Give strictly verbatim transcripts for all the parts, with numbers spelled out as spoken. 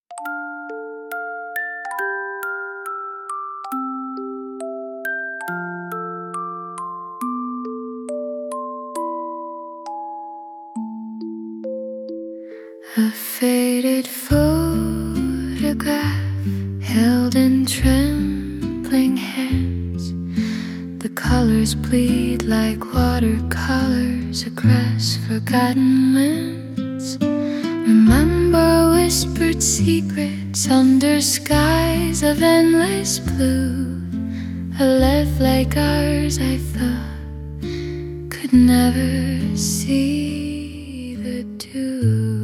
A faded photograph held in trembling hands. The colors bleed like watercolors across forgotten lands. Remember whispered secrets under skies of endless blue. A life like ours I thought could never see the dew.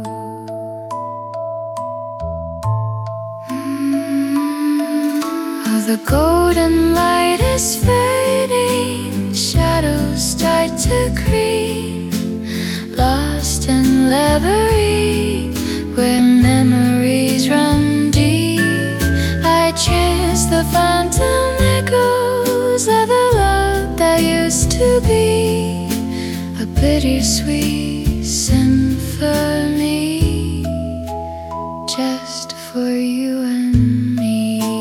The golden light is fading, shadows start to creep, lost in reverie where memories run deep. I chase the phantom echoes of a love that used to be a bittersweet symphony just for you and me.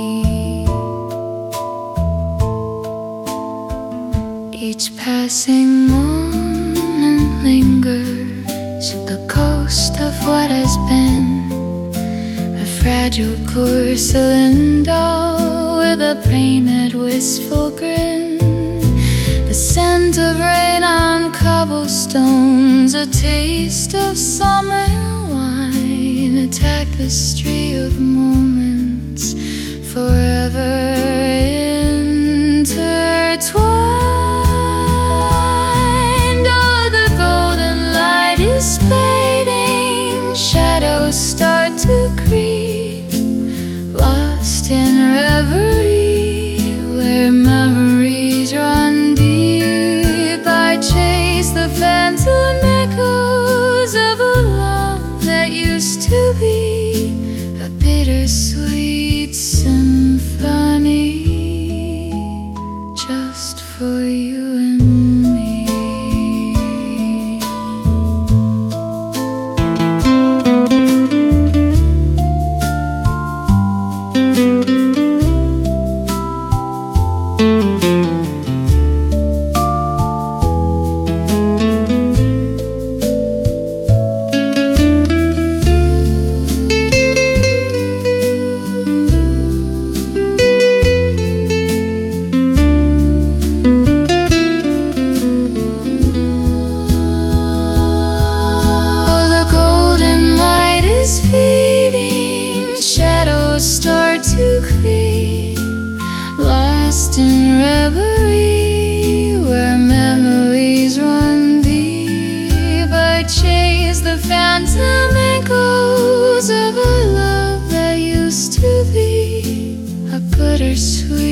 Each passing moment lingers at the coast of what has been, a fragile porcelain doll with a painted wistful grin. The scent of rain on cobblestones, a taste of summer wine, a tapestry of moments forever intertwined. Fading, shadows start to creep, lost in reverie where memories run deep. I chase the phantom echoes of a love that used to be a bittersweet symphony just for you and me. Start to creep, lost in reverie where memories run deep. I chase the phantom echoes of a love that used to be a bittersweet